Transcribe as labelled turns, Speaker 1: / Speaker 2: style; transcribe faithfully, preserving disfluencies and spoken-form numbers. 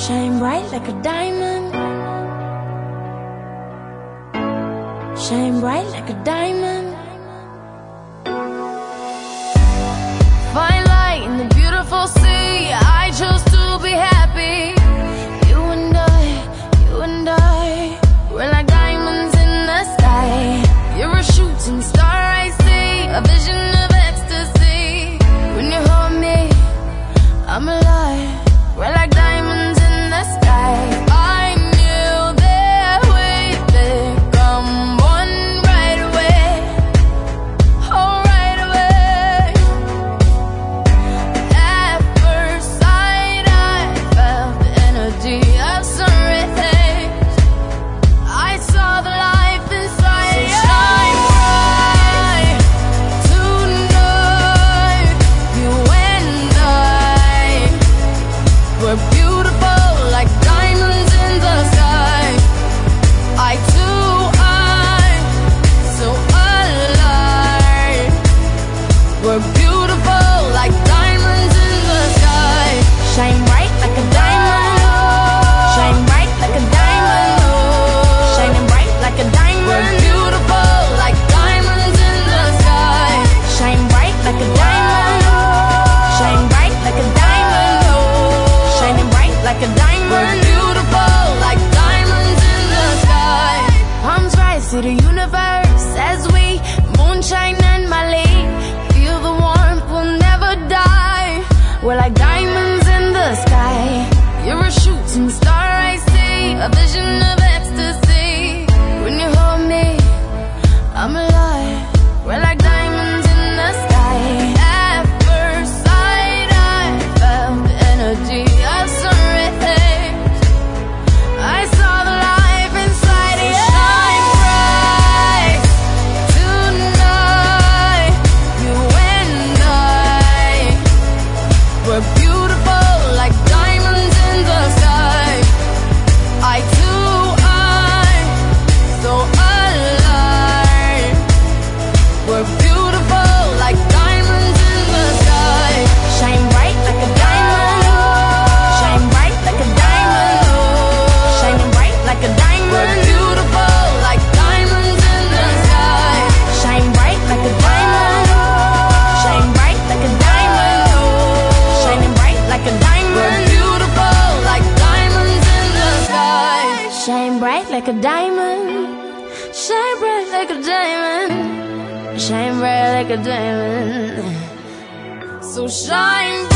Speaker 1: Shine bright like a diamond. Shine bright like a diamond. Fine light in the beautiful sea. I chose to be happy. You and I, you and I, we're like diamonds in the sky. You're a shooting star, I see, a vision of ecstasy. When you hold me, I'm alive. We're like diamonds in the sky. I knew that we'd become one right away. Oh, right away. At first sight, I felt the energy of sun rays. I saw the life inside you. Shine bright tonight. You and I, we're beautiful like diamonds in the sky. I too, I'm so alive. We're beautiful like diamonds in the sky. Shine bright like a diamond. Shine bright like a diamond. Shining bright like a diamond. We're beautiful like diamonds in the sky. Shine bright like a diamond. Shine bright like a diamond. Shining bright like a diamond. We're beautiful like diamonds in the sky. Palms rise to the universe as we moonshine and Mali. Feel the warmth, we'll never die. We're like diamonds in the sky. You're a shooting star, I see, a vision of ecstasy. When you hold me, I'm alive. We're like diamonds in the sky. At first sight, I felt the energy of sun rays. I saw the life inside you. Shine bright tonight. You and I, we're beautiful like diamonds in the sky. I too, I'm so alive. We're beautiful like diamonds in the sky. Shine bright like a diamond. Shine bright like a diamond. Shining bright like a diamond. We're beautiful like diamonds in the sky. Shine bright like a diamond. Shine bright like a diamond. Shining bright like a diamond. We're beautiful like diamonds in the sky. Shine bright like a diamond. Shine bright like a diamond. Shine bright like a diamond. So shine bright.